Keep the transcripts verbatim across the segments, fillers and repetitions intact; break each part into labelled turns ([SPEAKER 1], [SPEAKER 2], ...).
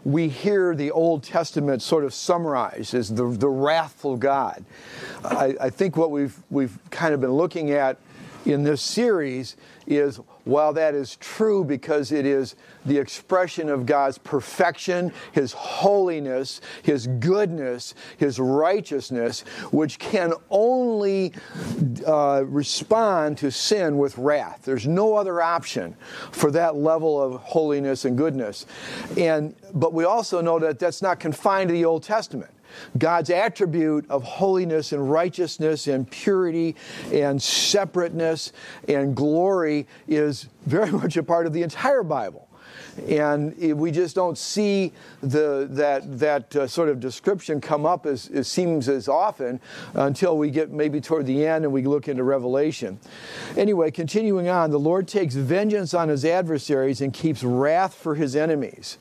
[SPEAKER 1] we hear the Old Testament sort of summarized as the, the wrathful God. I, I think what we've we've kind of been looking at in this series is, while that is true because it is the expression of God's perfection, His holiness, His goodness, His righteousness, which can only uh, respond to sin with wrath. There's no other option for that level of holiness and goodness. And but we also know that that's not confined to the Old Testament. God's attribute of holiness and righteousness and purity and separateness and glory is very much a part of the entire Bible. And we just don't see the that that uh, sort of description come up as it seems as often until we get maybe toward the end and we look into Revelation. Anyway, continuing on, the Lord takes vengeance on His adversaries and keeps wrath for His enemies.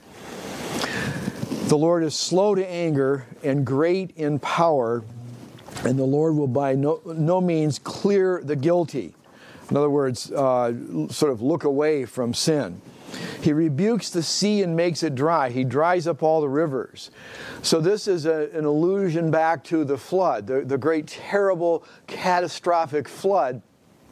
[SPEAKER 1] The Lord is slow to anger and great in power, and the Lord will by no, no means clear the guilty. In other words, uh, sort of look away from sin. He rebukes the sea and makes it dry. He dries up all the rivers. So this is a, an allusion back to the flood, the, the great, terrible, catastrophic flood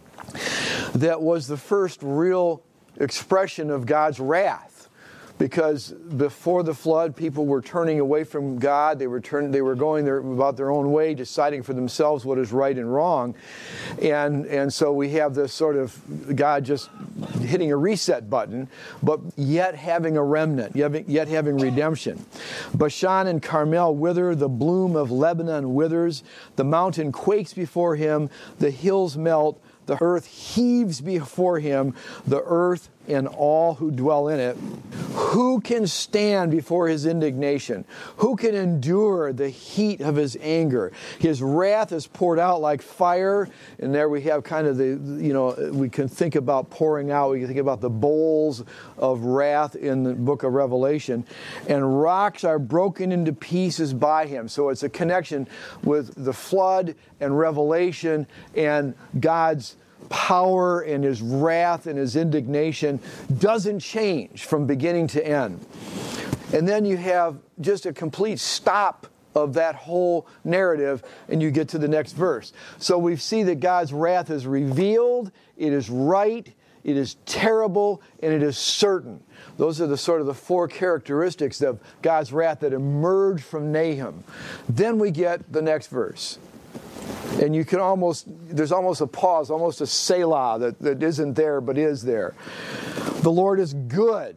[SPEAKER 1] that was the first real expression of God's wrath. Because before the flood, people were turning away from God. They were turn, they were going their, about their own way, deciding for themselves what is right and wrong. And, and so we have this sort of God just hitting a reset button, but yet having a remnant, yet, yet having redemption. Bashan and Carmel wither, the bloom of Lebanon withers, the mountain quakes before Him, the hills melt, the earth heaves before Him, the earth and all who dwell in it. Who can stand before His indignation? Who can endure the heat of His anger? His wrath is poured out like fire. And there we have kind of the, you know, we can think about pouring out. We can think about the bowls of wrath in the book of Revelation. And rocks are broken into pieces by Him. So it's a connection with the flood and Revelation and God's power and His wrath and His indignation doesn't change from beginning to end. And then you have just a complete stop of that whole narrative and you get to the next verse. So we see that God's wrath is revealed, it is right, it is terrible, and it is certain. Those are the sort of the four characteristics of God's wrath that emerge from Nahum. Then we get the next verse. And you can almost, there's almost a pause, almost a Selah that, that isn't there but is there. The Lord is good,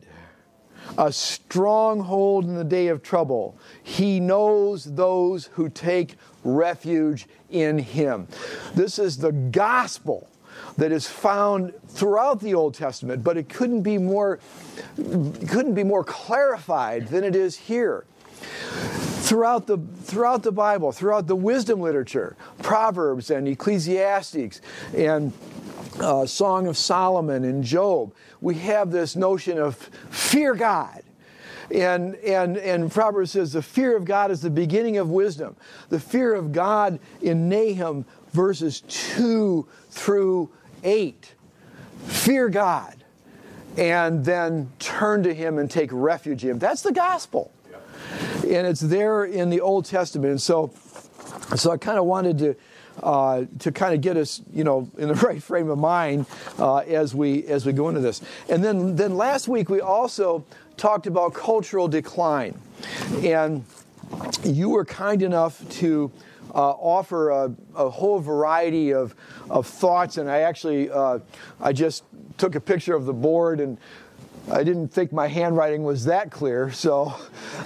[SPEAKER 1] a stronghold in the day of trouble. He knows those who take refuge in Him. This is the gospel that is found throughout the Old Testament, but it couldn't be more, couldn't be more clarified than it is here. Throughout the throughout the Bible, throughout the wisdom literature, Proverbs and Ecclesiastes and uh, Song of Solomon and Job, we have this notion of fear God. And, and, and Proverbs says the fear of God is the beginning of wisdom. The fear of God in Nahum verses two through eight. Fear God and then turn to Him and take refuge in Him. That's the gospel. And it's there in the Old Testament. And so, so I kind of wanted to uh, to kind of get us, you know, in the right frame of mind uh, as we as we go into this. And then then last week we also talked about cultural decline, and you were kind enough to uh, offer a, a whole variety of of thoughts. And I actually uh, I just took a picture of the board and I didn't think my handwriting was that clear, so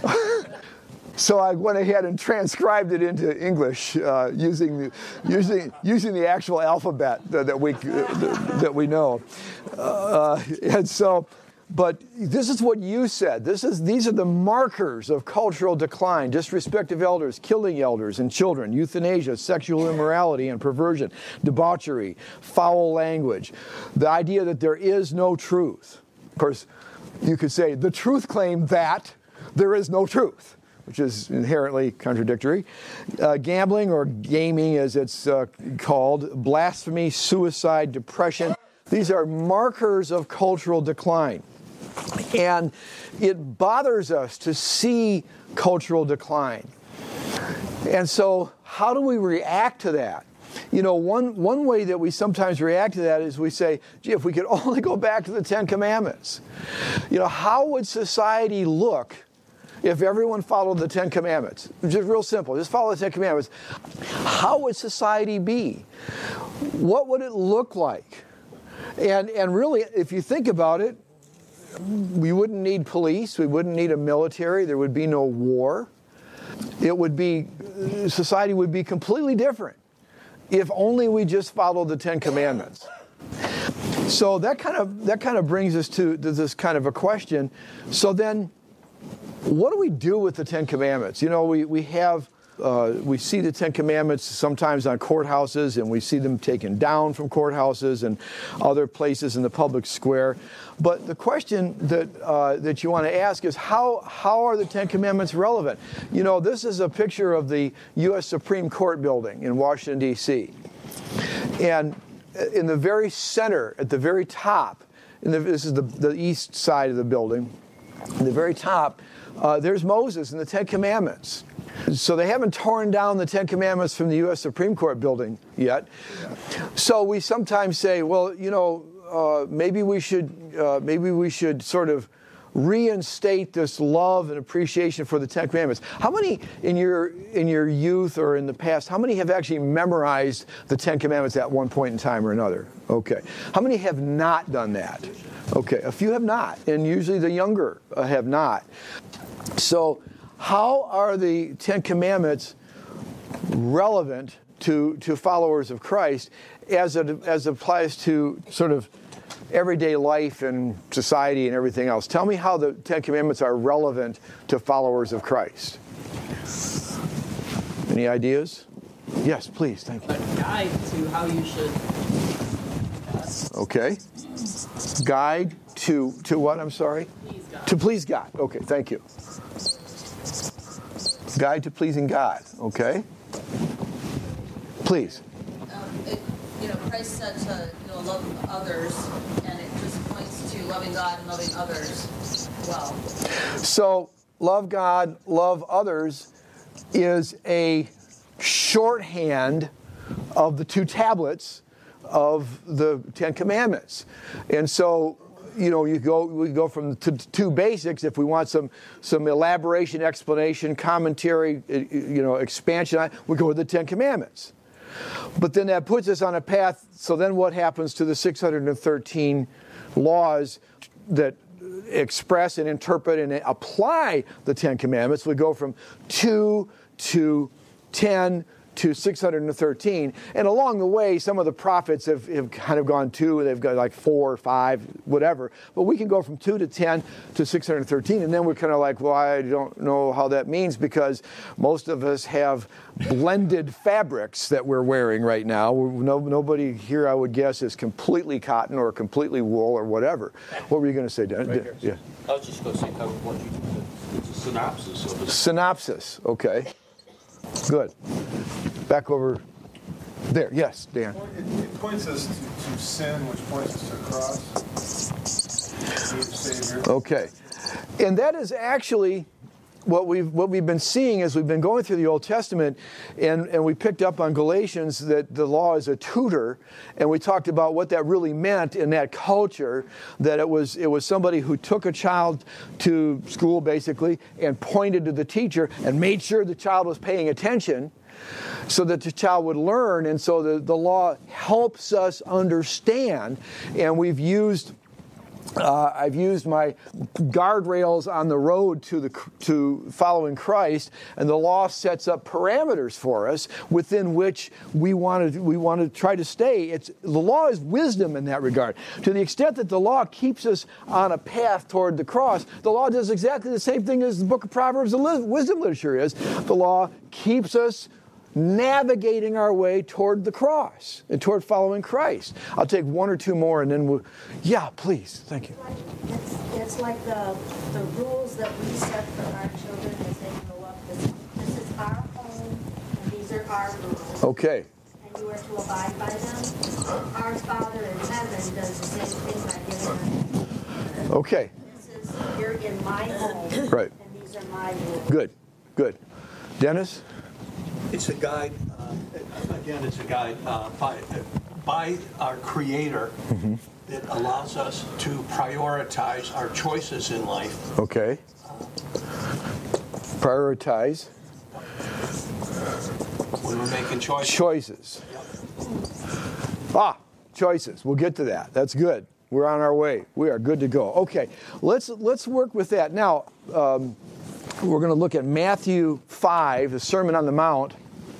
[SPEAKER 1] so I went ahead and transcribed it into English uh, using the using using the actual alphabet that, that we uh, that we know, uh, and so. But this is what you said. This is these are the markers of cultural decline: disrespect of elders, killing elders and children, euthanasia, sexual immorality and perversion, debauchery, foul language, the idea that there is no truth. Of course, you could say the truth claim that there is no truth, which is inherently contradictory. Uh, gambling, or gaming as it's uh, called, blasphemy, suicide, depression. These are markers of cultural decline. And it bothers us to see cultural decline. And so how do we react to that? You know, one, one way that we sometimes react to that is we say, gee, if we could only go back to the Ten Commandments. You know, how would society look if everyone followed the Ten Commandments? Just real simple, just follow the Ten Commandments. How would society be? What would it look like? And, and really, if you think about it, we wouldn't need police, we wouldn't need a military, there would be no war. It would be, society would be completely different if only we just followed the Ten Commandments. So that kind of that kind of brings us to, to this kind of a question. So then, what do we do with the Ten Commandments? You know, we we have uh, we see the Ten Commandments sometimes on courthouses, and we see them taken down from courthouses and other places in the public square. But the question that uh, that you want to ask is how how are the Ten Commandments relevant? You know, this is a picture of the U S Supreme Court building in Washington, D C And in the very center, at the very top, in the, this is the, the east side of the building, in the very top, uh, there's Moses and the Ten Commandments. So they haven't torn down the Ten Commandments from the U S Supreme Court building yet. So we sometimes say, well, you know, uh, maybe we should, uh, maybe we should sort of reinstate this love and appreciation for the Ten Commandments. How many in your in your youth or in the past, how many have actually memorized the Ten Commandments at one point in time or another? Okay. How many have not done that? Okay. A few have not, and usually the younger uh, have not. So how are the Ten Commandments relevant to, to followers of Christ as it, as it applies to sort of everyday life and society and everything else? Tell me how the Ten Commandments are relevant to followers of Christ. Any ideas? Yes, please. Thank you.
[SPEAKER 2] A guide to how you should.
[SPEAKER 1] Okay. Guide to to what? I'm sorry.
[SPEAKER 2] Please God.
[SPEAKER 1] To please God. Okay. Thank you. Guide to pleasing God. Okay. Please.
[SPEAKER 3] Um, it, you know, Christ said to you know love others, and it just points to loving God and loving others as well.
[SPEAKER 1] So, love God, love others is a shorthand of the two tablets of the Ten Commandments. And so, you know, you go we go from to two basics. If we want some some elaboration, explanation, commentary, you know, expansion, we go to the Ten Commandments. But then that puts us on a path. So then what happens to the six hundred thirteen laws that express and interpret and apply the Ten Commandments? We go from two to ten to six hundred thirteen. And along the way, some of the prophets have, have kind of gone two, they've got like four or five, whatever. But we can go from two to ten to six hundred thirteen. And then we're kind of like, well, I don't know how that means, because most of us have blended fabrics that we're wearing right now. No, nobody here, I would guess, is completely cotton or completely wool or whatever. What were you going to say, Dan?
[SPEAKER 4] Right here.
[SPEAKER 1] Yeah.
[SPEAKER 4] I was just going to say, kind of what you do, it's a synopsis of it.
[SPEAKER 1] Synopsis, okay. Good. Back over there. Yes, Dan.
[SPEAKER 5] It, it points us to, to sin, which points us to the cross. Need a Savior.
[SPEAKER 1] Okay. And that is actually what we've what we've been seeing as we've been going through the Old Testament, and, and we picked up on Galatians that the law is a tutor, and we talked about what that really meant in that culture, that it was it was somebody who took a child to school basically and pointed to the teacher and made sure the child was paying attention so that the child would learn. And so the, the law helps us understand, and we've used Uh, I've used my guardrails on the road to the to following Christ, and the law sets up parameters for us within which we want to we want to try to stay. It's the law is wisdom in that regard. To the extent that the law keeps us on a path toward the cross, the law does exactly the same thing as the book of Proverbs, the wisdom literature is. The law keeps us navigating our way toward the cross and toward following Christ. I'll take one or two more and then we'll... Yeah, please. Thank you.
[SPEAKER 6] It's, it's like the, the rules that we set for our children as they grow up. This, this is our home, and these are our rules.
[SPEAKER 1] Okay.
[SPEAKER 6] And you are to abide by them. Our Father in heaven does the same thing by giving them.
[SPEAKER 1] Okay.
[SPEAKER 6] This is you're in my home.
[SPEAKER 1] Right.
[SPEAKER 6] And these are my rules.
[SPEAKER 1] Good, good. Dennis?
[SPEAKER 7] It's a guide, uh, again, it's a guide uh, by, by our Creator
[SPEAKER 1] Mm-hmm.
[SPEAKER 7] that allows us to prioritize our choices in life.
[SPEAKER 1] Okay. Prioritize.
[SPEAKER 7] When we're making choices.
[SPEAKER 1] Choices. Ah, choices. We'll get to that. That's good. We're on our way. We are good to go. Okay, let's let's work with that. Now, um, we're going to look at Matthew five, the Sermon on the Mount,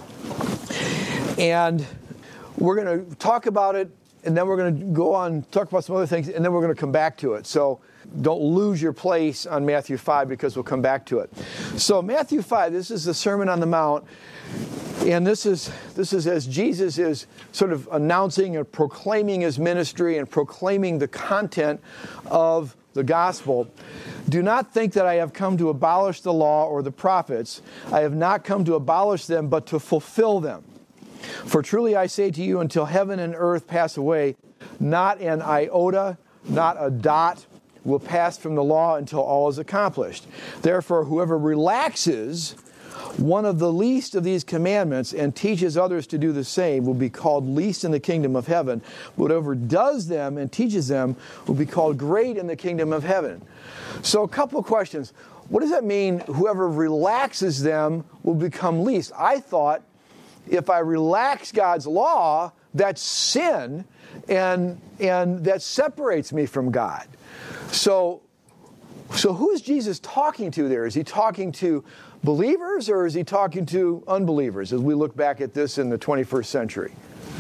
[SPEAKER 1] and we're going to talk about it, and then we're going to go on talk about some other things, and then we're going to come back to it. So don't lose your place on Matthew five because we'll come back to it. So Matthew five, this is the Sermon on the Mount. And this is this is as Jesus is sort of announcing and proclaiming his ministry and proclaiming the content of the gospel. Do not think that I have come to abolish the law or the prophets. I have not come to abolish them, but to fulfill them. For truly I say to you, until heaven and earth pass away, not an iota, not a dot will pass from the law until all is accomplished. Therefore, whoever relaxes one of the least of these commandments and teaches others to do the same will be called least in the kingdom of heaven. Whoever does them and teaches them will be called great in the kingdom of heaven. So a couple of questions. What does that mean, whoever relaxes them will become least? I thought if I relax God's law, that's sin, and, and that separates me from God. So, so who is Jesus talking to there? Is he talking to believers, or is he talking to unbelievers as we look back at this in the twenty-first century?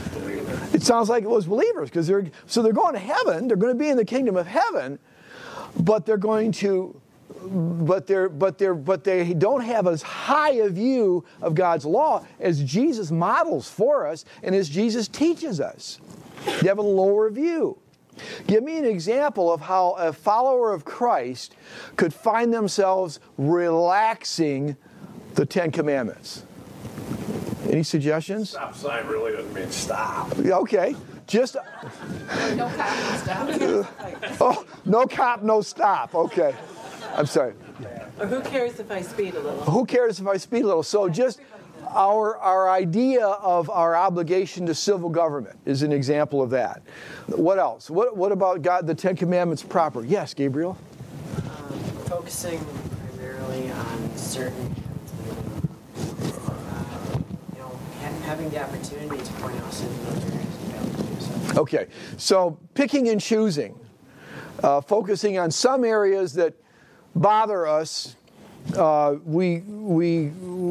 [SPEAKER 1] It sounds like it was believers, because they're so they're going to heaven, they're going to be in the kingdom of heaven, but they're going to but they're but they're but they don't have as high a view of God's law as Jesus models for us and as Jesus teaches us. They have a lower view. Give me an example of how a follower of Christ could find themselves relaxing the Ten Commandments. Any suggestions?
[SPEAKER 5] Stop sign really doesn't mean stop.
[SPEAKER 1] Okay. Just
[SPEAKER 2] No cop, stop.
[SPEAKER 1] oh, no cop, no stop. Okay. I'm sorry.
[SPEAKER 8] Or who cares if I speed a little?
[SPEAKER 1] Who cares if I speed a little? So just our our idea of our obligation to civil government is an example of that. What else? What what about God, the Ten Commandments proper? Yes, Gabriel?
[SPEAKER 9] Um, focusing primarily on certain, uh, you know, ha- having the opportunity to point out sin in other areas and fail to do so.
[SPEAKER 1] Okay, so picking and choosing, uh, focusing on some areas that bother us. Uh, we, we,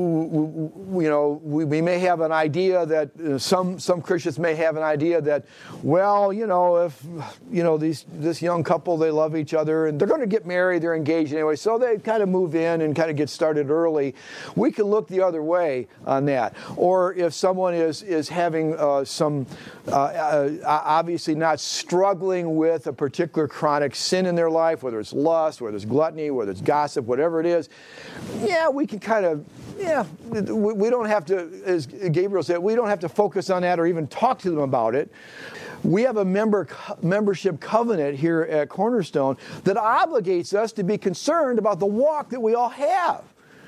[SPEAKER 1] we, you know, we, we may have an idea that uh, some some Christians may have an idea that, well, you know, if you know these this young couple, they love each other and they're going to get married, they're engaged anyway, so they kind of move in and kind of get started early. We can look the other way on that. Or if someone is is having uh, some, uh, uh, obviously not struggling with a particular chronic sin in their life, whether it's lust, whether it's gluttony, whether it's gossip, whatever it is. Yeah, we can kind of, yeah, we don't have to, as Gabriel said, we don't have to focus on that or even talk to them about it. We have a member membership covenant here at Cornerstone that obligates us to be concerned about the walk that we all have.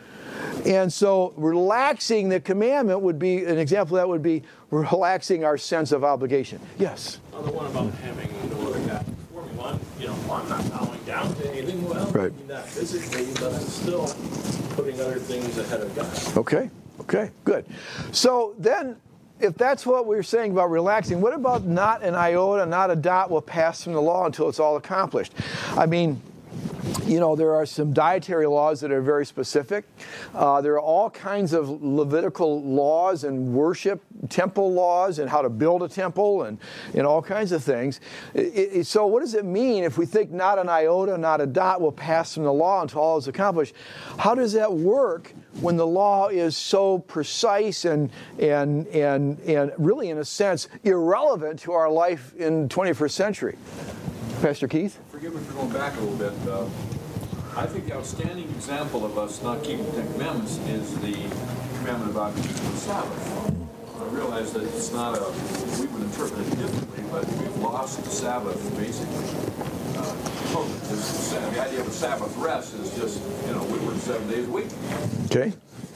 [SPEAKER 1] And so relaxing the commandment would be, an example of that would be relaxing our sense of obligation. Yes?
[SPEAKER 4] Well, the one about having no other God before me. One, you know, I'm not bowing down to anything. Well,
[SPEAKER 1] Right.
[SPEAKER 4] maybe not physically, but I'm still putting other things ahead of God.
[SPEAKER 1] Okay, okay, good. So then, if that's what we're saying about relaxing, what about not an iota, not a dot will pass from the law until it's all accomplished? I mean, you know, there are some dietary laws that are very specific. Uh, there are all kinds of Levitical laws and worship, temple laws, and how to build a temple, and, and all kinds of things. It, it, so what does it mean if we think not an iota, not a dot will pass from the law until all is accomplished? How does that work when the law is so precise and, and, and, and really, in a sense, irrelevant to our life in the twenty-first century? Pastor Keith?
[SPEAKER 10] Forgive me for going back a little bit. Uh, I think the outstanding example of us not keeping the Ten Commandments is the commandment about keeping the Sabbath. I realize that it's not a, we would interpret it differently, but we've lost the Sabbath, basically. Uh, totally. This- the idea of a Sabbath rest is just, you know, we work seven days a week.
[SPEAKER 1] Okay.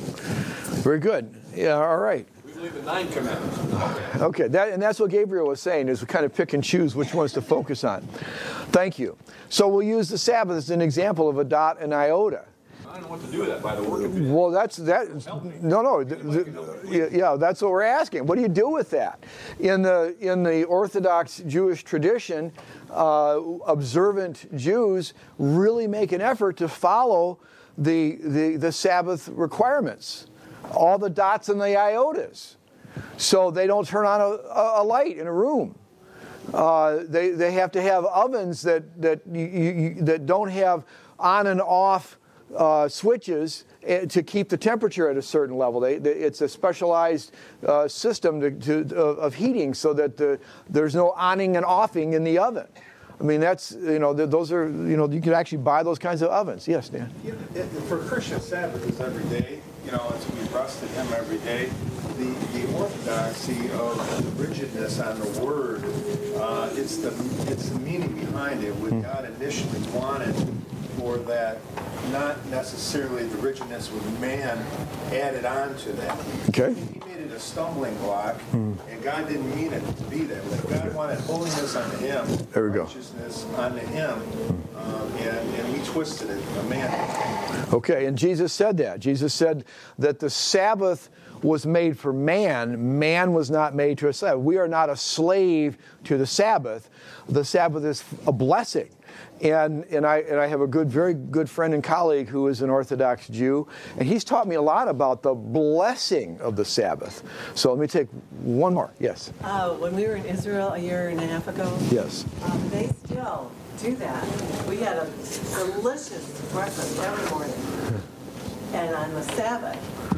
[SPEAKER 1] Very good. Yeah, all right.
[SPEAKER 10] We believe in nine commandments.
[SPEAKER 1] Okay, that, and that's what Gabriel was saying, is we kind of pick and choose which ones to focus on. Thank you. So we'll use the Sabbath as an example of a dot and iota.
[SPEAKER 10] I don't know what to do with that by the work of it.
[SPEAKER 1] Well, that's that. No, no. The, the, yeah, that's what we're asking. What do you do with that? In the in the Orthodox Jewish tradition, uh, observant Jews really make an effort to follow the the, the Sabbath requirements, all the dots and the iotas, so they don't turn on a, a light in a room. Uh, they they have to have ovens that that you, you, that don't have on and off Uh, switches to keep the temperature at a certain level. They, they, it's a specialized uh, system to, to, of heating, so that the, there's no onning and offing in the oven. I mean, that's, you know, those are, you know, you can actually buy those kinds of ovens. Yes, Dan?
[SPEAKER 5] Yeah, it- For Christian, Sabbath is every day, you know, and so we rested him every day. The, the orthodoxy of the rigidness on the word, uh, it's the it's the meaning behind it. What God initially wanted for that, not necessarily the rigidness with man added on to that.
[SPEAKER 1] Okay.
[SPEAKER 5] He made it a stumbling block, and God didn't mean it to be that way. God wanted holiness unto him,
[SPEAKER 1] There we go.
[SPEAKER 5] righteousness unto him, um, and, and we twisted it, a man.
[SPEAKER 1] Okay, and Jesus said that. Jesus said that the Sabbath was made for man. Man was not made to a Sabbath. We are not a slave to the Sabbath. The Sabbath is a blessing. And and I and I have a good, very good friend and colleague who is an Orthodox Jew, and he's taught me a lot about the blessing of the Sabbath. So let me take one more. Yes.
[SPEAKER 8] Uh, when we were in Israel a year and a half ago,
[SPEAKER 1] Yes.
[SPEAKER 8] um, they still do that. We had a delicious breakfast every morning. And on the Sabbath,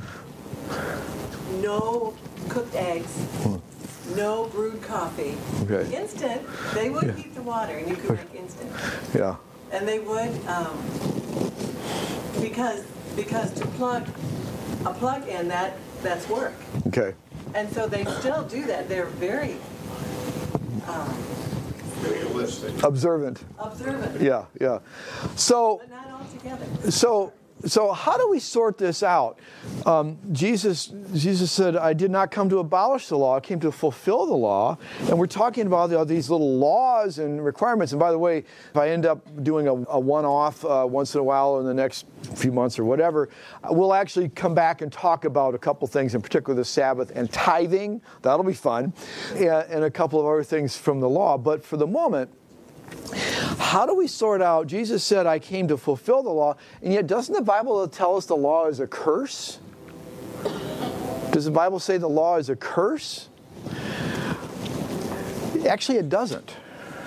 [SPEAKER 8] no cooked eggs, no brewed coffee.
[SPEAKER 1] Okay.
[SPEAKER 8] Instant, they would
[SPEAKER 1] Yeah.
[SPEAKER 8] heat the water and you could make instant.
[SPEAKER 1] Yeah.
[SPEAKER 8] And they would, um, because because to plug a plug in, that that's work.
[SPEAKER 1] Okay.
[SPEAKER 8] And so they still do that. They're very um,
[SPEAKER 5] Realistic.
[SPEAKER 1] Observant.
[SPEAKER 8] observant,
[SPEAKER 1] Yeah. Yeah. So.
[SPEAKER 8] but not all together.
[SPEAKER 1] So, so how do we sort this out? Um, Jesus, Jesus said, "I did not come to abolish the law; I came to fulfill the law." And we're talking about all these little laws and requirements. And by the way, if I end up doing a, a one-off uh, once in a while in the next few months or whatever, we'll actually come back and talk about a couple things, in particular the Sabbath and tithing. That'll be fun, and, and a couple of other things from the law. But for the moment, how do we sort out, Jesus said, "I came to fulfill the law," and yet doesn't the Bible tell us the law is a curse? Does the Bible say the law is a curse? Actually, it doesn't.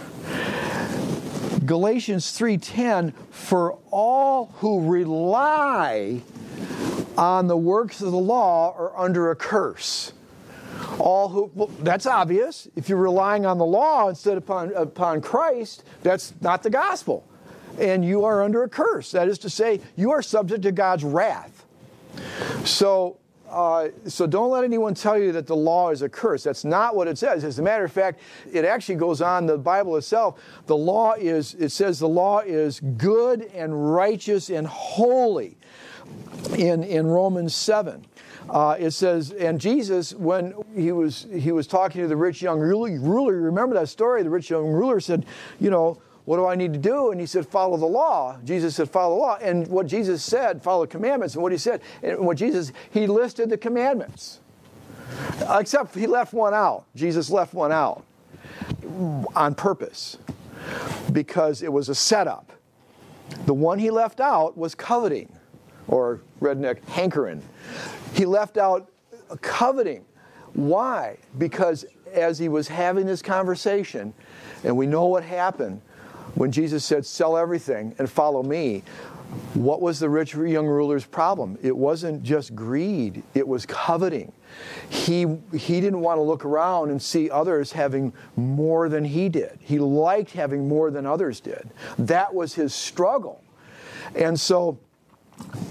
[SPEAKER 1] Galatians three ten, "For all who rely on the works of the law are under a curse." All who, well, that's obvious. If you're relying on the law instead of upon, upon Christ, that's not the gospel. And you are under a curse. That is to say, you are subject to God's wrath. So, uh, so don't let anyone tell you that the law is a curse. That's not what it says. As a matter of fact, it actually goes on, the Bible itself, the law is, it says the law is good and righteous and holy in, in Romans seven. Uh, it says, and Jesus, when he was he was talking to the rich young ruler, ruler, you remember that story? The rich young ruler said, you know, "What do I need to do?" And he said, "Follow the law." Jesus said, "Follow the law." And what Jesus said, follow the commandments. And what he said, and what Jesus, he listed the commandments. Except he left one out. Jesus left one out on purpose because it was a setup. The one he left out was coveting, or redneck hankering. He left out coveting. Why? Because as he was having this conversation, and we know what happened when Jesus said, "Sell everything and follow me," what was the rich young ruler's problem? It wasn't just greed, it was coveting. He, he didn't want to look around and see others having more than he did. He liked having more than others did. That was his struggle. And so,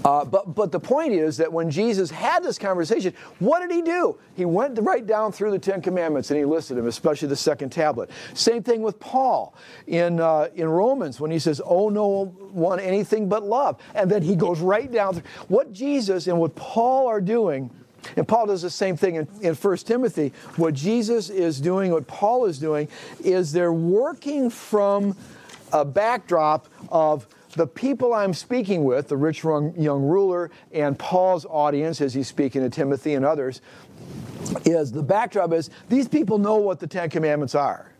[SPEAKER 1] Uh, but, but the point is that when Jesus had this conversation, what did he do? He went right down through the Ten Commandments and he listed them, especially the second tablet. Same thing with Paul in, uh, in Romans when he says, owe no one anything but love. And then he goes right down through. What Jesus and what Paul are doing, and Paul does the same thing in, in First Timothy, what Jesus is doing, what Paul is doing, is they're working from a backdrop of the people I'm speaking with, the rich young ruler and Paul's audience as he's speaking to Timothy and others, is the backdrop is these people know what the Ten Commandments are.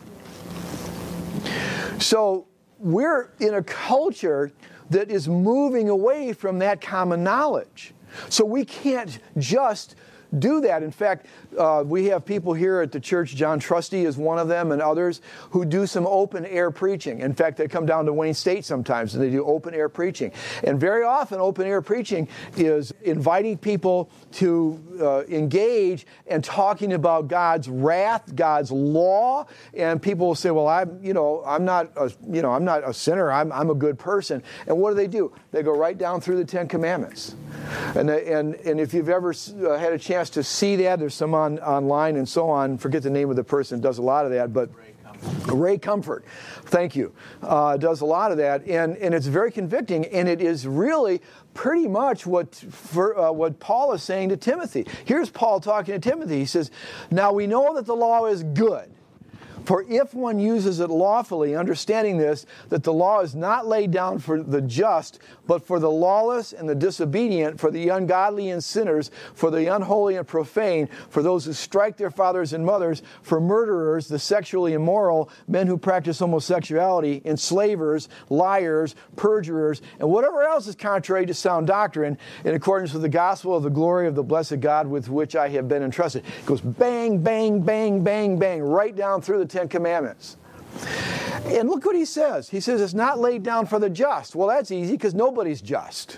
[SPEAKER 1] So we're in a culture that is moving away from that common knowledge. So we can't just do that. In fact, uh, we have people here at the church, John Trusty is one of them and others, who do some open air preaching. In fact, they come down to Wayne State sometimes and they do open air preaching. And very often open air preaching is inviting people to uh, engage and talking about God's wrath, God's law. And people will say, well, I'm, you know, I'm not a, you know, I'm not a sinner. I'm, I'm a good person. And what do they do? They go right down through the Ten Commandments. And, they, and, and if you've ever uh, had a chance to see that, there's some on, online and so on. Forget the name of the person that does a lot of that, but Ray Comfort. Ray Comfort, thank you, uh, does a lot of that, and, and it's very convicting, and it is really pretty much what for, uh, what Paul is saying to Timothy. Here's Paul talking to Timothy. He says, now we know that the law is good. For if one uses it lawfully, understanding this, that the law is not laid down for the just, but for the lawless and the disobedient, for the ungodly and sinners, for the unholy and profane, for those who strike their fathers and mothers, for murderers, the sexually immoral, men who practice homosexuality, enslavers, liars, perjurers, and whatever else is contrary to sound doctrine, in accordance with the gospel of the glory of the blessed God with which I have been entrusted. It goes bang, bang, bang, bang, bang, right down through the Ten Commandments. And look what he says. He says it's not laid down for the just. Well, that's easy because nobody's just.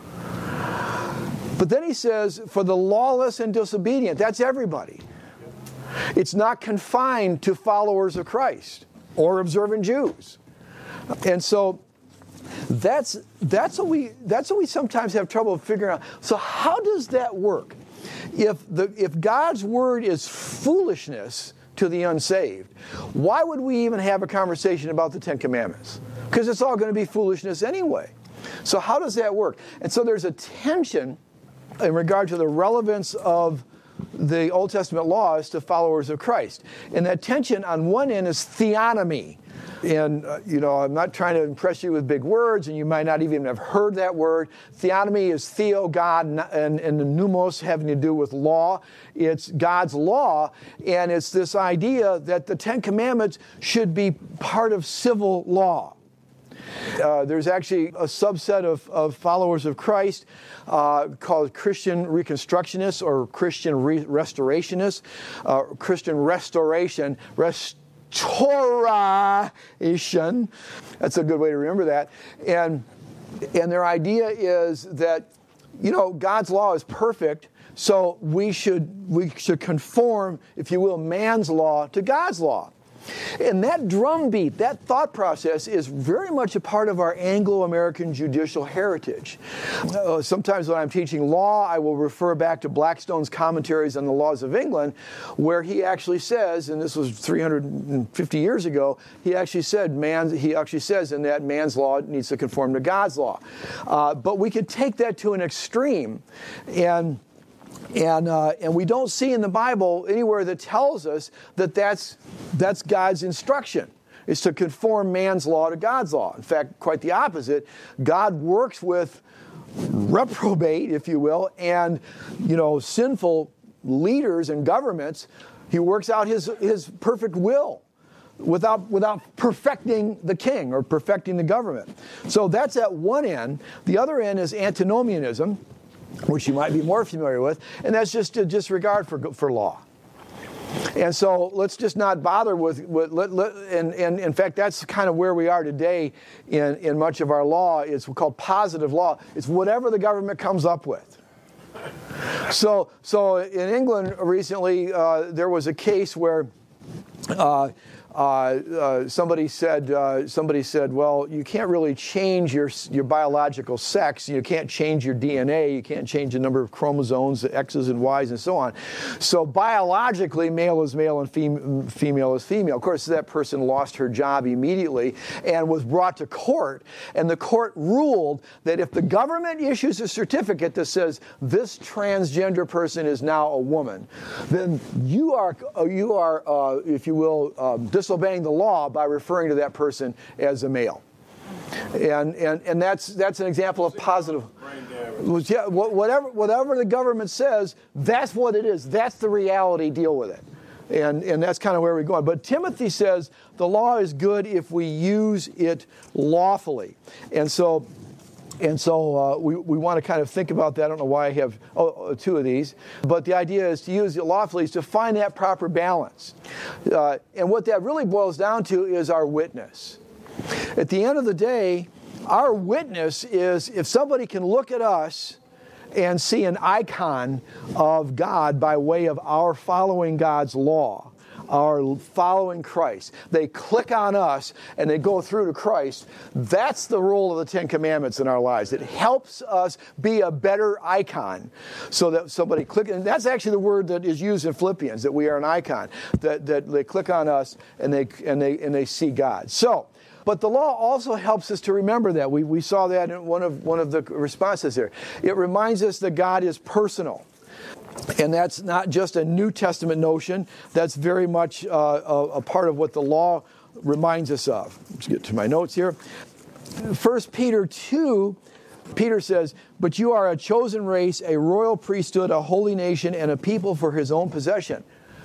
[SPEAKER 1] But then he says for the lawless and disobedient. That's everybody. It's not confined to followers of Christ or observant Jews. And so that's that's what we that's what we sometimes have trouble figuring out. So how does that work? If the if God's word is foolishness to the unsaved, why would we even have a conversation about the Ten Commandments? Because it's all going to be foolishness anyway. So how does that work? And so there's a tension in regard to the relevance of the Old Testament laws to followers of Christ. And that tension on one end is theonomy. And, uh, you know, I'm not trying to impress you with big words, and you might not even have heard that word. Theonomy is theo, God, and, and the pneumos having to do with law. It's God's law, and it's this idea that the Ten Commandments should be part of civil law. Uh, there's actually a subset of, of followers of Christ uh, called Christian Reconstructionists or Christian re- Restorationists. Uh, Christian Restoration, rest. Restoration. That's a good way to remember that. And and their idea is that, you know, God's law is perfect, so we should we should conform, if you will, man's law to God's law. And that drumbeat, that thought process is very much a part of our Anglo-American judicial heritage. Uh, sometimes when I'm teaching law, I will refer back to Blackstone's commentaries on the laws of England, where he actually says, and this was three hundred fifty years ago, he actually said, man, he actually says in that man's law needs to conform to God's law. Uh, but we could take that to an extreme, and And uh, and we don't see in the Bible anywhere that tells us that that's, that's God's instruction, is to conform man's law to God's law. In fact, quite the opposite. God works with reprobate, if you will, and, you know, sinful leaders and governments. He works out his, his perfect will without, without perfecting the king or perfecting the government. So that's at one end. The other end is antinomianism, which you might be more familiar with, and that's just a disregard for for law. And so let's just not bother with, with let, let, and, and in fact, that's kind of where we are today in, in much of our law. It's called positive law. It's whatever the government comes up with. So, so in England recently, uh, there was a case where uh, uh, uh, somebody said, uh, somebody said, well, you can't really change your your biological sex. You can't change your D N A. You can't change the number of chromosomes, the X's and Y's, and so on. So biologically, male is male and fem- female is female. Of course, that person lost her job immediately and was brought to court. And the court ruled that if the government issues a certificate that says this transgender person is now a woman, then you are, you are, uh, if you will, uh, disobeying the law by referring to that person as a male. And and and that's that's an example of positive. Yeah, whatever whatever the government says, that's what it is. That's the reality. Deal with it. And and that's kind of where we're going. But Timothy says the law is good if we use it lawfully. And so and so uh, we, we want to kind of think about that. I don't know why I have oh, two of these. But the idea is to use it lawfully is to find that proper balance. Uh, and what that really boils down to is our witness. At the end of the day, our witness is if somebody can look at us and see an icon of God by way of our following God's law, our following Christ. They click on us and they go through to Christ. That's the role of the Ten Commandments in our lives. It helps us be a better icon so that somebody click. And that's actually the word that is used in Philippians, that we are an icon, that, that they click on us and they, and they, and they see God. So, but the law also helps us to remember that. We, we saw that in one of, one of the responses here. It reminds us that God is personal. And that's not just a New Testament notion. That's very much uh, a, a part of what the law reminds us of. Let's get to my notes here. First Peter two, Peter says, but you are a chosen race, a royal priesthood, a holy nation, and a people for his own possession.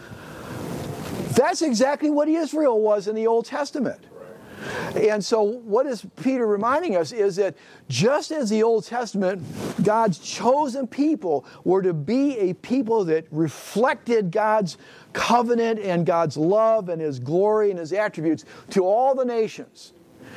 [SPEAKER 1] That's exactly what Israel was in the Old Testament. And so what is Peter reminding us is that just as the Old Testament, God's chosen people were to be a people that reflected God's covenant and God's love and His glory and His attributes to all the nations.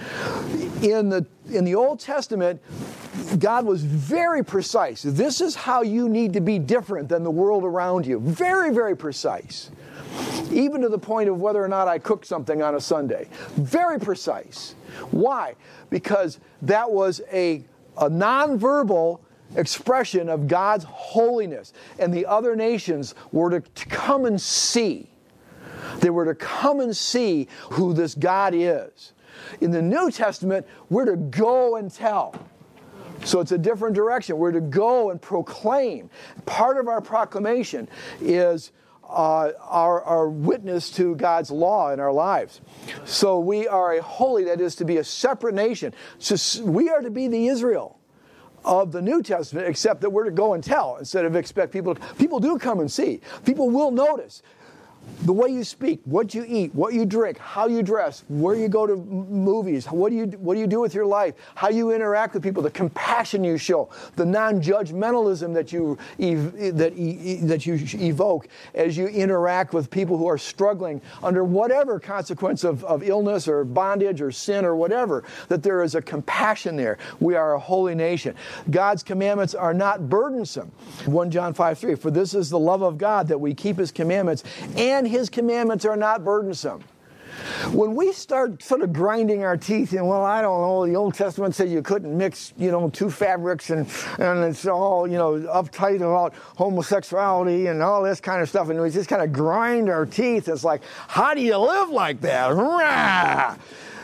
[SPEAKER 1] In the, in the Old Testament, God was very precise. This is how you need to be different than the world around you. Very, very precise. Even to the point of whether or not I cooked something on a Sunday. Very precise. Why? Because that was a, a nonverbal expression of God's holiness. And the other nations were to, to come and see. They were to come and see who this God is. In the New Testament, we're to go and tell. So it's a different direction. We're to go and proclaim. Part of our proclamation is Uh, our, our witness to God's law in our lives. So we are a holy, that is to be a separate nation. So we are to be the Israel of the New Testament, except that we're to go and tell instead of expect people to, people do come and see. People will notice the way you speak, what you eat, what you drink, how you dress, where you go to movies, what do you what do you do with your life, how you interact with people, the compassion you show, the non-judgmentalism that you that that you evoke as you interact with people who are struggling under whatever consequence of, of illness or bondage or sin or whatever, that there is a compassion there. We are a holy nation. God's commandments are not burdensome. First John five three, for this is the love of God, that we keep His commandments, and His commandments are not burdensome. When we start sort of grinding our teeth in, well, I don't know, the Old Testament said you couldn't mix, you know, two fabrics, and, and it's all, you know, uptight about homosexuality and all this kind of stuff, and we just kind of grind our teeth. It's like, how do you live like that?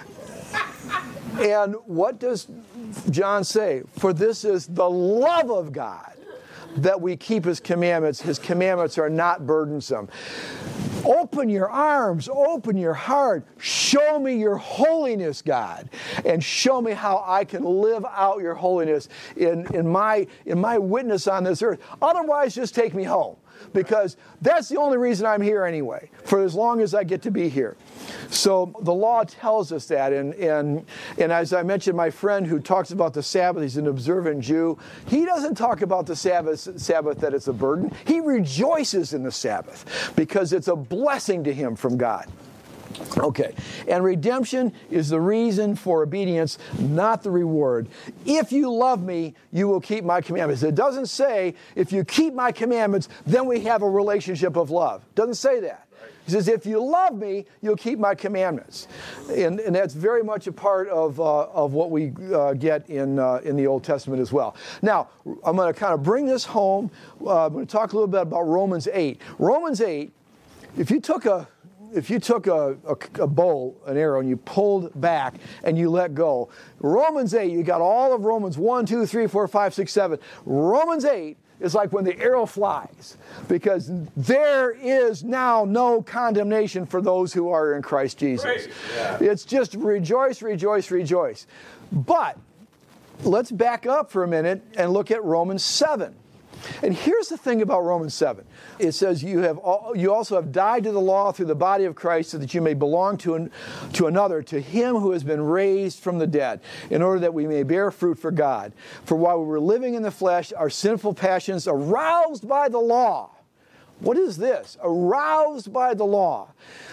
[SPEAKER 1] And what does John say? For this is the love of God, that we keep His commandments. His commandments are not burdensome. Open your arms, open your heart. Show me your holiness, God, and show me how I can live out your holiness in, in, my, in my witness on this earth. Otherwise, just take me home, because that's the only reason I'm here anyway, for as long as I get to be here. So the law tells us that, and, and, and as I mentioned, my friend who talks about the Sabbath, he's an observant Jew, he doesn't talk about the Sabbath, Sabbath that it's a burden. He rejoices in the Sabbath because it's a blessing to him from God. Okay, and redemption is the reason for obedience, not the reward. If you love me, you will keep my commandments. It doesn't say, if you keep my commandments, then we have a relationship of love. It doesn't say that. He says, if you love me, you'll keep my commandments. And, and that's very much a part of, uh, of what we uh, get in, uh, in the Old Testament as well. Now, I'm going to kind of bring this home. Uh, I'm going to talk a little bit about Romans eight. Romans eight, if you took a If you took a, a, a bow, an arrow, and you pulled back and you let go, Romans eight, you got all of Romans one, two, three, four, five, six, seven. Romans eight is like when the arrow flies, because there is now no condemnation for those who are in Christ Jesus. Yeah. It's just rejoice, rejoice, rejoice. But let's back up for a minute and look at Romans seven. And here's the thing about Romans seven. It says you have all, you also have died to the law through the body of Christ so that you may belong to, an, to another, to him who has been raised from the dead, in order that we may bear fruit for God. For while we were living in the flesh, our sinful passions aroused by the law. What is this? Aroused by the law.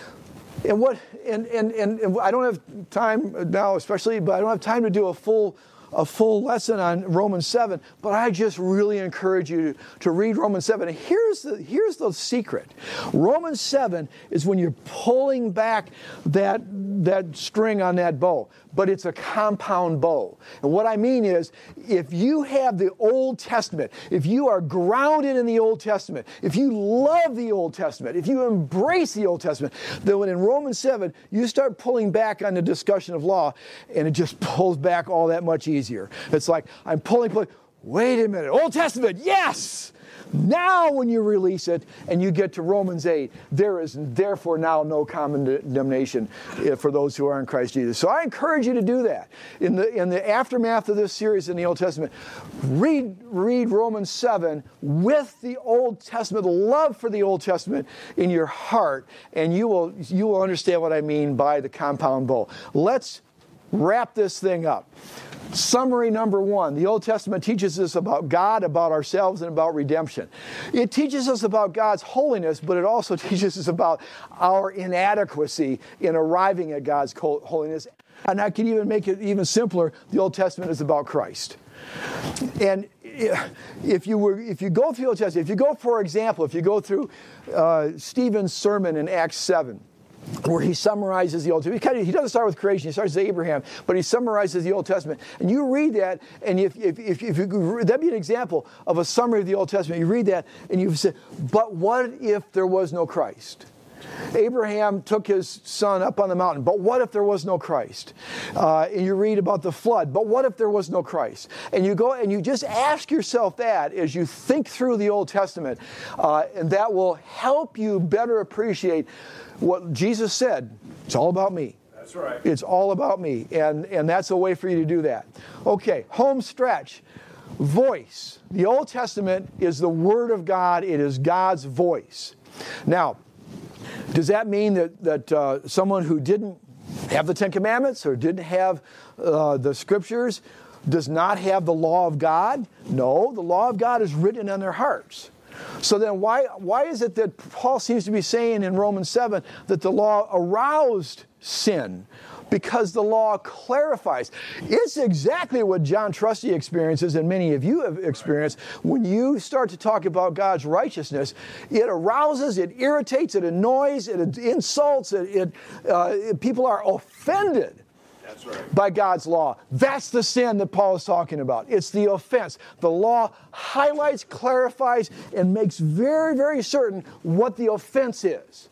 [SPEAKER 1] And what and, and, and, and I don't have time now especially, but I don't have time to do a full a full lesson on Romans seven, but I just really encourage you to, to read Romans seven. And here's the, here's the secret. Romans seven is when you're pulling back that, that string on that bow, but it's a compound bow. And what I mean is, if you have the Old Testament, if you are grounded in the Old Testament, if you love the Old Testament, if you embrace the Old Testament, then when in Romans seven, you start pulling back on the discussion of law, and it just pulls back all that much easier. Easier. It's like I'm pulling, pulling. Wait a minute. Old Testament, yes! Now when you release it and you get to Romans eight, there is therefore now no condemnation for those who are in Christ Jesus. So I encourage you to do that. In the in the aftermath of this series in the Old Testament, read, read Romans seven with the Old Testament, the love for the Old Testament in your heart, and you will you will understand what I mean by the compound bow. Let's wrap this thing up. Summary number one, the Old Testament teaches us about God, about ourselves, and about redemption. It teaches us about God's holiness, but it also teaches us about our inadequacy in arriving at God's holiness. And I can even make it even simpler. The Old Testament is about Christ. And if you were, if you go through the Old Testament, if you go, for example, if you go through uh, Stephen's sermon in Acts seven, where he summarizes the Old Testament. He, kind of, he doesn't start with creation, he starts with Abraham, but he summarizes the Old Testament. And you read that, and if, if, if, if you, that'd be an example of a summary of the Old Testament. You read that, and you say, but what if there was no Christ? Abraham took his son up on the mountain, but what if there was no Christ? Uh, and you read about the flood, but what if there was no Christ? And you go and you just ask yourself that as you think through the Old Testament, uh, and that will help you better appreciate what Jesus said. It's all about me.
[SPEAKER 4] That's right.
[SPEAKER 1] It's all about me, and, and that's a way for you to do that. Okay, home stretch. Voice. The Old Testament is the Word of God. It is God's voice. Now, does that mean that, that uh, someone who didn't have the Ten Commandments or didn't have uh, the Scriptures does not have the law of God? No, the law of God is written on their hearts. So then why, why is it that Paul seems to be saying in Romans seven that the law aroused sin? Because the law clarifies. It's exactly what John Trusty experiences, and many of you have experienced. When you start to talk about God's righteousness, it arouses, it irritates, it annoys, it insults, it, it, uh, it people are offended.
[SPEAKER 4] That's right.
[SPEAKER 1] By God's law. That's the sin that Paul is talking about. It's the offense. The law highlights, clarifies, and makes very, very certain what the offense is.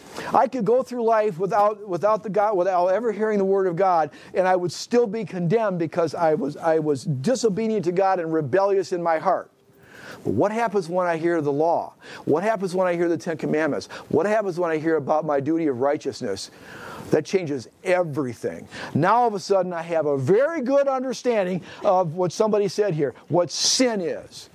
[SPEAKER 1] I could go through life without without the God, without ever hearing the Word of God, and I would still be condemned because I was I was disobedient to God and rebellious in my heart. But what happens when I hear the law? What happens when I hear the Ten Commandments? What happens when I hear about my duty of righteousness? That changes everything. Now all of a sudden I have a very good understanding of what somebody said here, what sin is.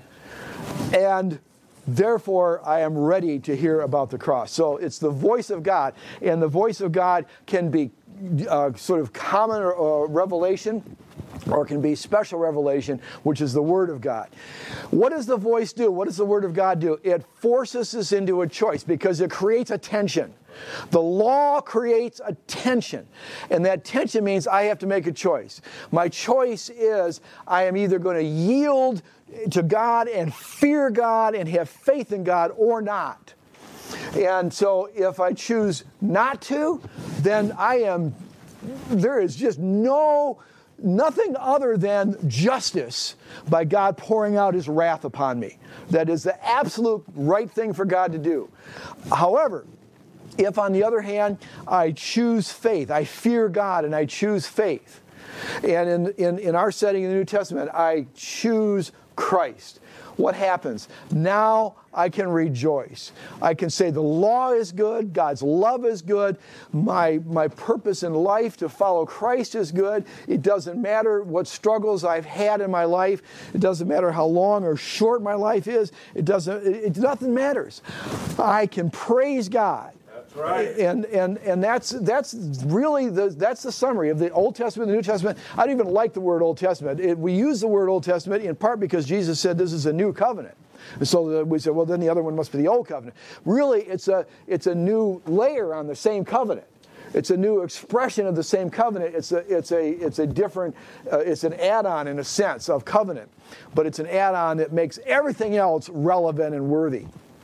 [SPEAKER 1] And therefore, I am ready to hear about the cross. So it's the voice of God. And the voice of God can be uh, sort of common uh, revelation, or it can be special revelation, which is the Word of God. What does the voice do? What does the Word of God do? It forces us into a choice because it creates a tension. The law creates a tension, and that tension means I have to make a choice. My choice is I am either going to yield to God and fear God and have faith in God or not. And so if I choose not to, then I am, there is just no, nothing other than justice by God pouring out his wrath upon me. That is the absolute right thing for God to do. However, if on the other hand, I choose faith, I fear God and I choose faith, and in, in, in our setting in the New Testament, I choose Christ, what happens? Now I can rejoice. I can say the law is good, God's love is good, my, my purpose in life to follow Christ is good. It doesn't matter what struggles I've had in my life. It doesn't matter how long or short my life is. It doesn't, it, it, nothing matters. I can praise God.
[SPEAKER 5] Right.
[SPEAKER 1] And and and that's that's really the that's the summary of the Old Testament and the New Testament. I don't even like the word Old Testament. It, we use the word Old Testament in part because Jesus said this is a new covenant. And so we said, well, then the other one must be the Old Covenant. Really, it's a it's a new layer on the same covenant. It's a new expression of the same covenant. It's a it's a it's a different uh, it's an add-on in a sense of covenant, but it's an add-on that makes everything else relevant and worthy.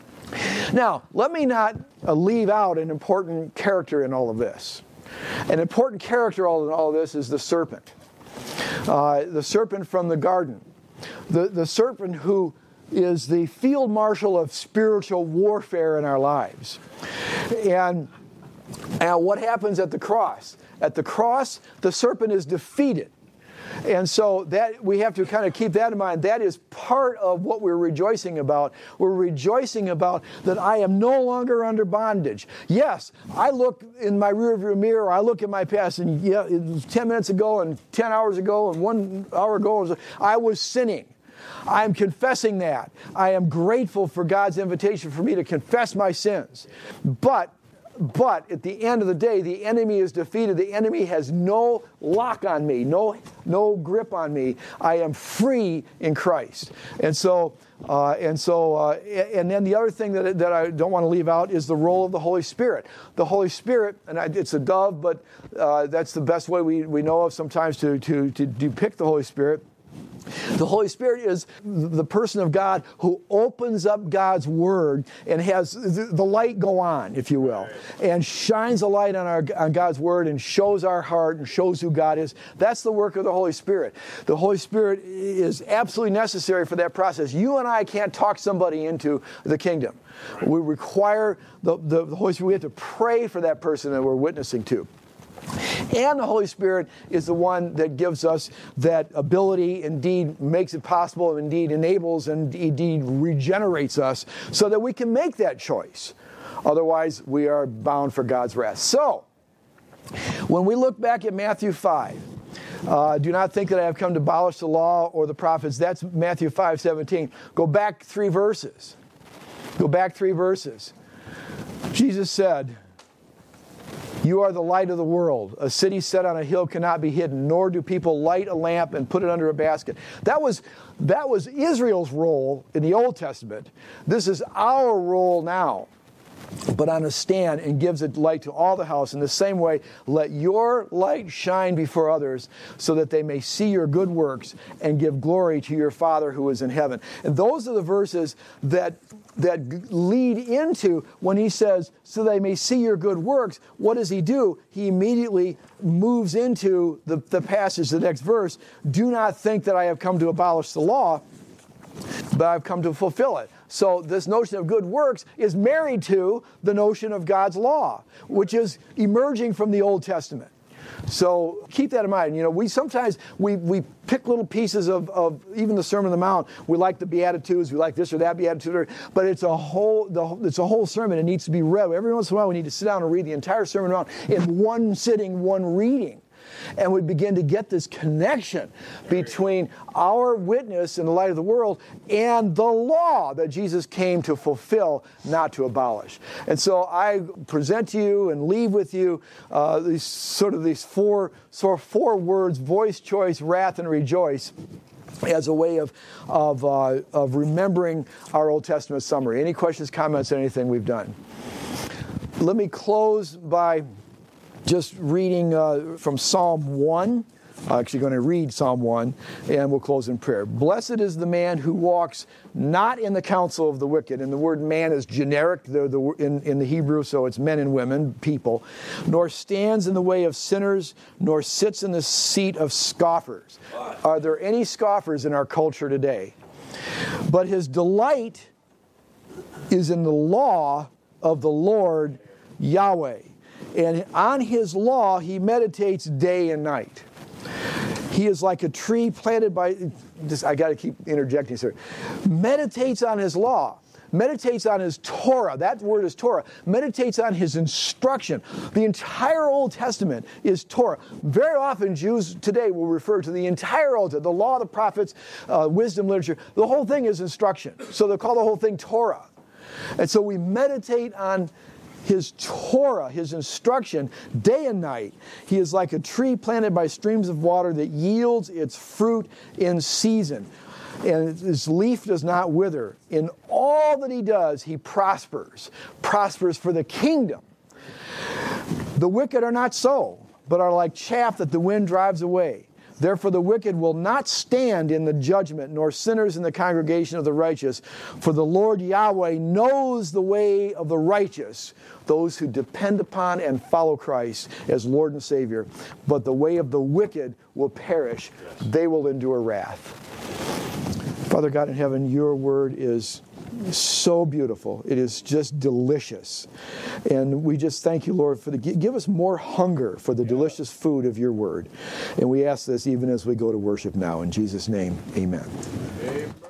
[SPEAKER 1] Now, let me not uh, leave out an important character in all of this. An important character in all of this is the serpent. Uh, the serpent from the garden. The, the serpent who is the field marshal of spiritual warfare in our lives. And, and what happens at the cross? At the cross, the serpent is defeated. And so that we have to kind of keep that in mind. That is part of what we're rejoicing about. We're rejoicing about that I am no longer under bondage. Yes, I look in my rearview mirror, I look at my past, and yeah, it was ten minutes ago and ten hours ago and one hour ago, I was sinning. I'm confessing that. I am grateful for God's invitation for me to confess my sins. But But at the end of the day, the enemy is defeated. The enemy has no lock on me, no, no grip on me. I am free in Christ. And so, uh, and so, uh, and then the other thing that, that I don't want to leave out is the role of the Holy Spirit. The Holy Spirit, and I, it's a dove, but uh, that's the best way we, we know of sometimes to, to, to depict the Holy Spirit. The Holy Spirit is the person of God who opens up God's Word and has the light go on, if you will, and shines a light on, our, on God's Word and shows our heart and shows who God is. That's the work of the Holy Spirit. The Holy Spirit is absolutely necessary for that process. You and I can't talk somebody into the kingdom. We require the, the, the Holy Spirit. We have to pray for that person that we're witnessing to. And the Holy Spirit is the one that gives us that ability, indeed makes it possible, indeed enables, and indeed regenerates us so that we can make that choice. Otherwise, we are bound for God's wrath. So, when we look back at Matthew five, uh, do not think that I have come to abolish the law or the prophets. That's Matthew five seventeen. Go back three verses. Go back three verses. Jesus said, "You are the light of the world. A city set on a hill cannot be hidden, nor do people light a lamp and put it under a basket." That was, that was Israel's role in the Old Testament. This is our role now, but on a stand, and gives it light to all the house. In the same way, let your light shine before others so that they may see your good works and give glory to your Father who is in heaven. And those are the verses that that lead into when he says, so they may see your good works. What does he do? He immediately moves into the, the passage, the next verse. Do not think that I have come to abolish the law, but I've come to fulfill it. So this notion of good works is married to the notion of God's law, which is emerging from the Old Testament. So keep that in mind. You know, we sometimes we, we pick little pieces of, of even the Sermon on the Mount. We like the Beatitudes, we like this or that Beatitude, but it's a whole the, it's a whole sermon. It needs to be read. Every once in a while, we need to sit down and read the entire Sermon on the Mount in one sitting, one reading. And we begin to get this connection between our witness in the light of the world and the law that Jesus came to fulfill, not to abolish. And so I present to you and leave with you uh, these sort of these four sort of four words: voice, choice, wrath, and rejoice, as a way of of uh, of remembering our Old Testament summary. Any questions, comments, anything we've done? Let me close by just reading uh, from Psalm one, I'm actually going to read Psalm one, and we'll close in prayer. Blessed is the man who walks not in the counsel of the wicked. And the word man is generic the, the, in, in the Hebrew, so it's men and women, people. Nor stands in the way of sinners, nor sits in the seat of scoffers. Are there any scoffers in our culture today? But his delight is in the law of the Lord Yahweh. And on his law he meditates day and night. He is like a tree planted by, just, I got to keep interjecting here, meditates on his law, meditates on his Torah. That word is Torah. Meditates on his instruction. The entire Old Testament is Torah. Very often Jews today will refer to the entire Old Testament, the law, the prophets, uh, wisdom, literature. The whole thing is instruction. So they call the whole thing Torah. And so we meditate on his Torah, his instruction, day and night. He is like a tree planted by streams of water that yields its fruit in season. And his leaf does not wither. In all that he does, he prospers. Prospers for the kingdom. The wicked are not so, but are like chaff that the wind drives away. Therefore the wicked will not stand in the judgment, nor sinners in the congregation of the righteous. For the Lord Yahweh knows the way of the righteous, those who depend upon and follow Christ as Lord and Savior. But the way of the wicked will perish. They will endure wrath. Father God in heaven, your word is so beautiful. It is just delicious. And we just thank you, Lord, for the give us more hunger for the delicious food of your word. And we ask this even as we go to worship now. In Jesus' name, amen. Amen.